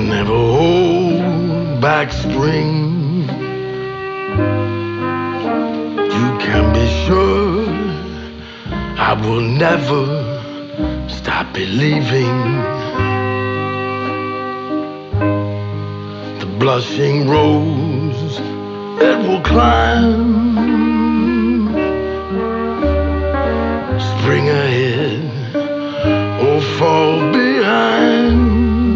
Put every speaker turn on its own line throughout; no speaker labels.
never hold back spring. You can be sure I will never stop believing. The blushing rose, it will climb. Spring ahead or fall behind.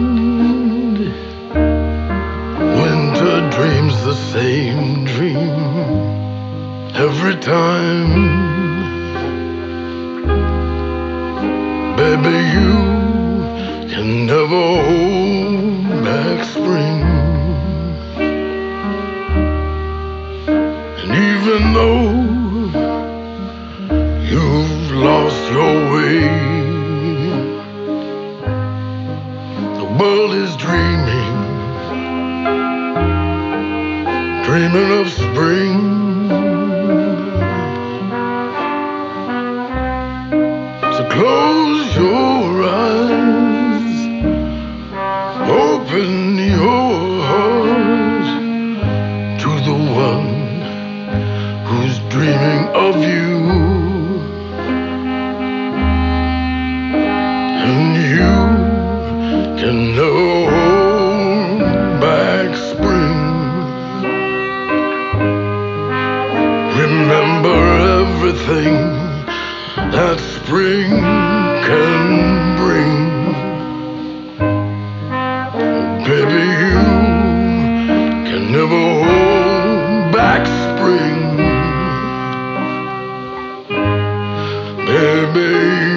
Winter dreams the same dream every time. Baby, you can never hold back spring. And even though you've lost your way, the world is dreaming of spring. So close your eyes, open your heart to the one who's dreaming of you. And you can never hold back spring. Remember everything that spring can bring. Baby, you can never hold back spring. Baby,